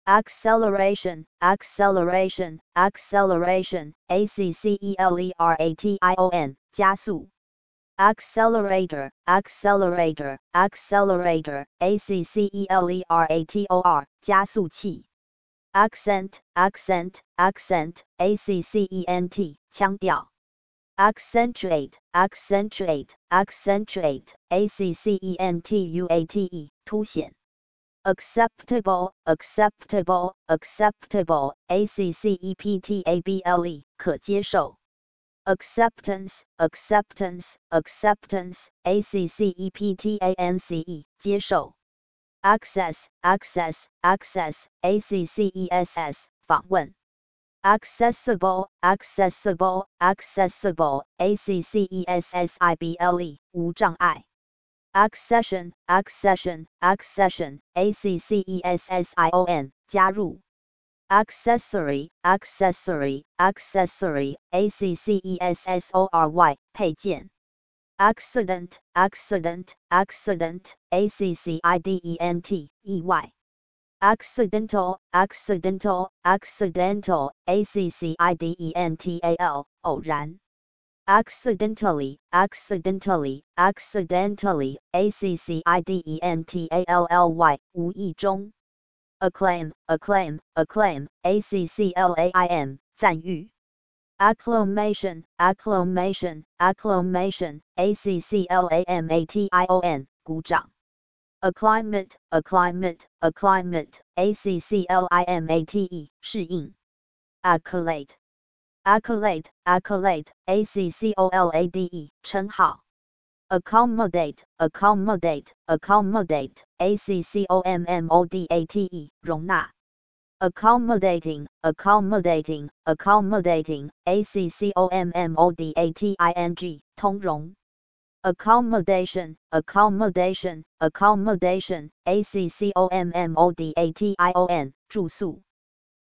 acceleration, acceleration, acceleration, acceleration, 加速 accelerator, accelerator, accelerator, accelerator, 加速器 accent, accent, accent, accent, 腔调 accentuate, accentuate, accentuate, accentuate, 凸显 acceptable, acceptable, acceptable, acceptable, 可接受 acceptance, acceptance, acceptance, acceptance, 接受 access, access, access, access, 访问 accessible, accessible, accessible, accessible, 无障碍 accession, accession, accession, accession, 加入 accessory, accessory, accessory, accessory, 配件 accident, accident, accident, accident, 意外 accidental, accidental, accidental, accidental, 偶然 accidentally, accidentally, accidentally, accidentally, 无意中 acclaim, acclaim, acclaim, acclaim, 赞誉 acclamation, acclamation, acclamation, acclamation, 鼓掌 acclimate, acclimate, acclimate, acclimate, 适应 accolade, accolade, accolade, accolade, 称号 accommodate, accommodate, accommodate, accommodate, 容纳 accommodating, accommodating, accommodating, accommodating, 通融 accommodation, accommodation, accommodation, accommodation, 住宿